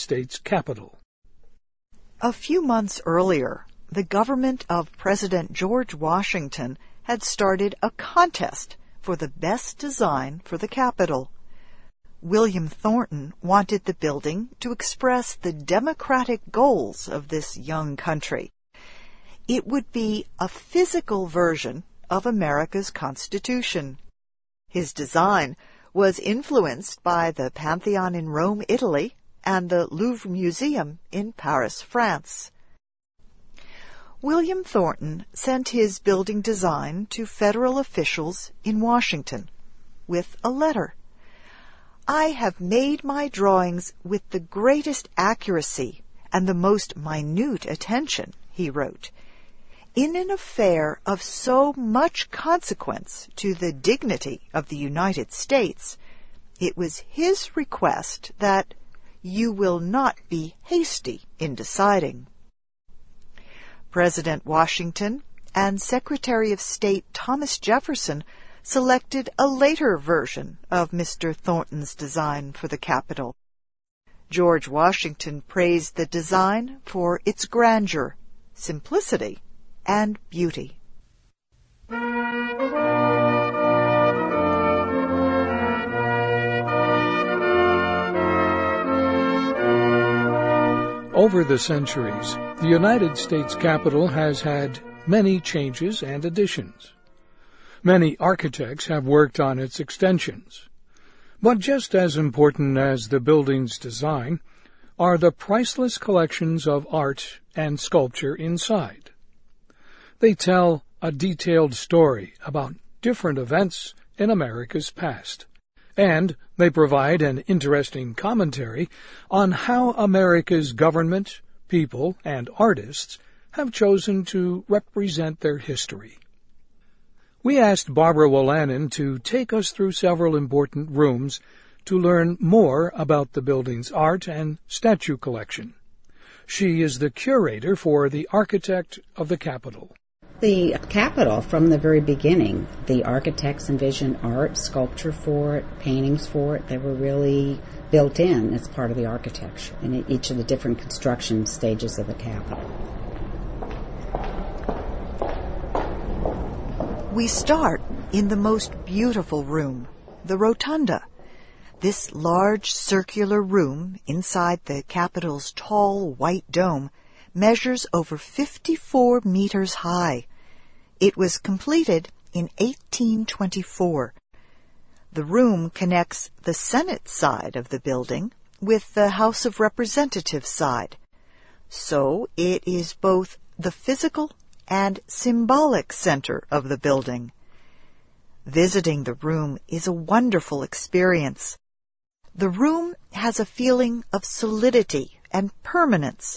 States Capitol. A few months earlier, the government of President George Washington had started a contest for the best design for the Capitol. William Thornton wanted the building to express the democratic goals of this young country. It would be a physical version of America's Constitution. His design was influenced by the Pantheon in Rome, Italy, and the Louvre Museum in Paris, France. William Thornton sent his building design to federal officials in Washington with a letter. "I have made my drawings with the greatest accuracy and the most minute attention," he wrote. "In an affair of so much consequence to the dignity of the United States, it was his request that you will not be hasty in deciding." President Washington and Secretary of State Thomas Jefferson selected a later version of Mr. Thornton's design for the Capitol. George Washington praised the design for its grandeur, simplicity, and beauty. Over the centuries, the United States Capitol has had many changes and additions. Many architects have worked on its extensions. But just as important as the building's design are the priceless collections of art and sculpture inside. They tell a detailed story about different events in America's past, and they provide an interesting commentary on how America's government, people, and artists have chosen to represent their history. We asked Barbara Wolanin to take us through several important rooms to learn more about the building's art and statue collection. She is the curator for the Architect of the Capitol. The Capitol, from the very beginning, the architects envisioned art, sculpture for it, paintings for it. They were really built in as part of the architecture in each of the different construction stages of the Capitol. We start in the most beautiful room, the Rotunda. This large circular room inside the Capitol's tall white dome measures over 54 meters high. It was completed in 1824. The room connects the Senate side of the building with the House of Representatives side. So it is both the physical and symbolic center of the building. Visiting the room is a wonderful experience. The room has a feeling of solidity and permanence.